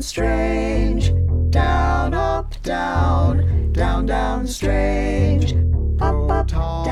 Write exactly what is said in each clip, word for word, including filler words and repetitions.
strange. Down, up, down, down, down, strange. Up, up,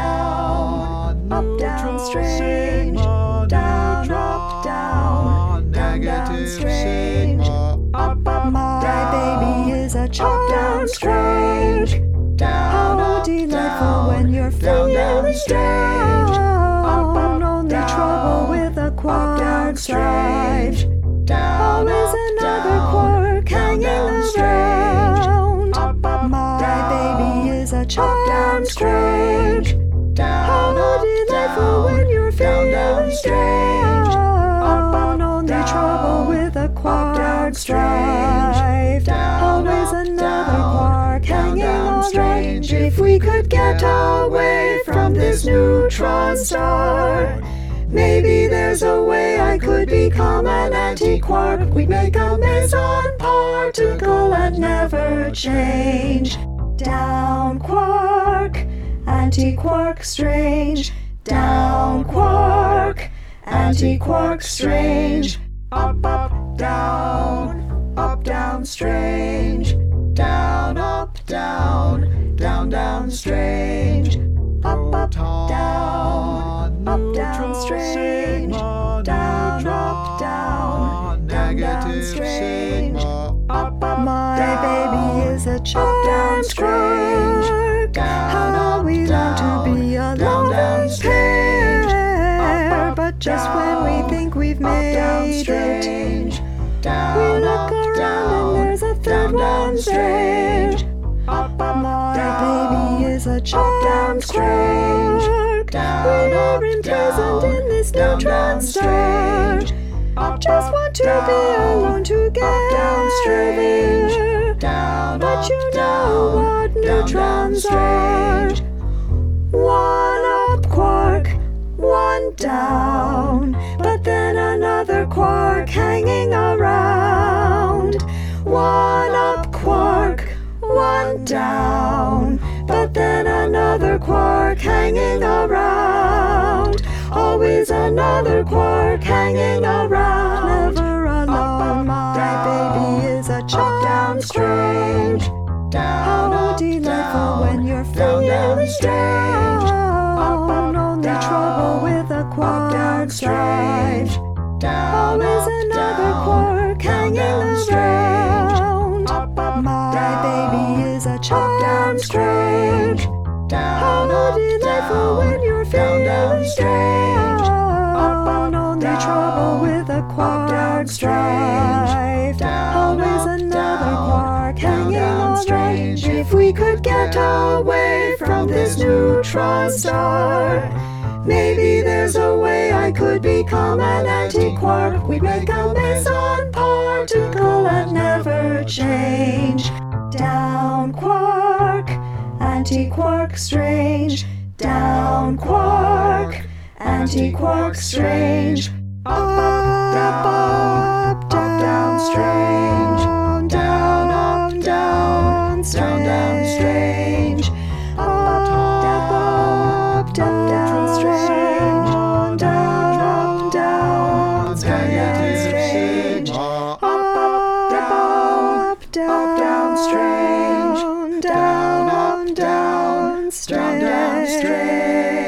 down, up, down, strange. Down, up, down, down, down, strange. Up, up, My baby is a up, child. down, strange. Down, How up, delightful down, when you're down, down, feeling strange. Up, up, down. Only down, trouble with a up, down, quark strange. strife. Down, Always up, another down, quark down, hanging down, strange. around. Up, up, My down, baby is a up, down, child. strange. Down, How up, delightful down, when you're down, down, feeling strange. Up, up, down. Only down, trouble with a up, down, quark strange. strife. Down, Always up, another down, quark down, hanging down, around. strange. If we could get away from this neutron star, maybe there's a way I could become an anti-quark. We'd make a meson particle and never change. Down quark, anti-quark strange. Down quark, anti-quark strange. Up, up, down, up, down, strange. Down, up, down, down, down, strange. Up, up, down, up, down, strange. Down, up, down, down, down, strange. Up, up, My down, baby is a down, child strange. quark. Down, How up, we long down, to be a down, down, loving strange. pair. Up, up, But just when we down, think we've up, down, made it, strange. we Down, look up, around down, and there's a third down, down, one strange. there. Up, up, My down, baby is a up, down, child strange. quark. Down, We're up, imprisoned down, in this down, neutron down, star. strange. Up, Just up, want to down, be alone up, down, strange. together. Down, But up, you know down, what down, down, neutrons are. strange. One up quark, one down, but then another quark hanging around. One up quark, one down, but then another quark hanging around. Always another quark hanging around. Never alone, my baby is a child strange. Down, How up, delightful down, when you're down, down, feeling strange. Up, down. up, Only down, trouble with a up, down, quark strange. strife. Down, Always up, another down, quark down, hanging down, strange. around. Up, up, My down, baby is a up, down, child strange. Down, How up, delightful down, when you're down, down, feeling strange. Up, down. up, Only down, trouble with a down, quark strange. strife. Down, Always up, another down, quark down, hanging down, around. strange. If we could get away from this neutron star, maybe there's a way I could become an anti-quark. We'd make a meson particle and never change. Down quark, anti-quark strange. Down quark, anti-quark strange. Up, up, down, up, down, strange. Down, up, down, down, down, strange. Up, up, down, down, strange. Down, down, down, strange. Up, up, down, down, strange. Down, up, down, down, strange.